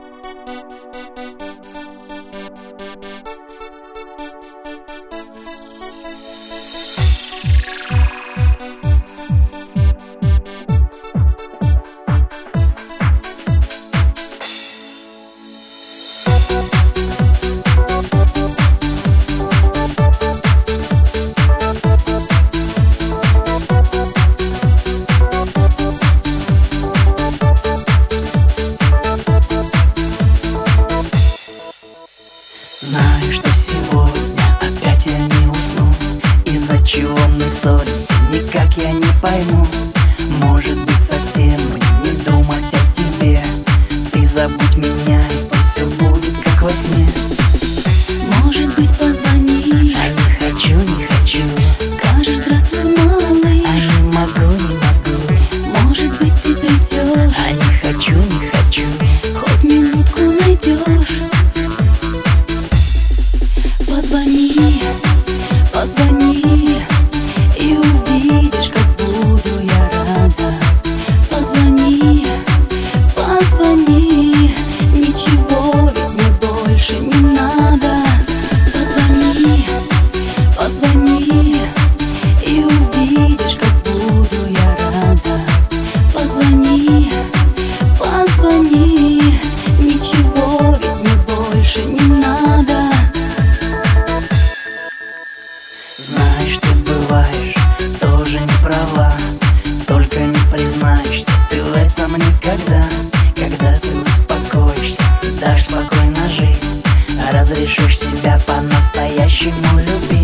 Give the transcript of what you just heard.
Знаю, что сегодня опять я не усну. Из-за чего мы ссоримся, никак я не пойму. Может быть, совсем мне не думать о тебе. Ты забудь меня, и пусть все будет как во сне. Может быть, позвонишь, А не хочу, не хочу. скажешь здравствуй, малыш. А не могу, не могу. Может быть, ты придешь, А не хочу, не хочу. хоть минутку найдешь. Позвони, позвони, и увидишь, как буду я рада. Позвони, позвони, ничего ведь мне больше не надо. Позвони, позвони, и увидишь, как буду я рада. Позвони, позвони, ничего ведь мне больше не надо. Знаешь, ты бываешь тоже не права, только не признаешься ты в этом никогда. Когда ты успокоишься, дашь спокойно жить, разрешишь себя по-настоящему любить.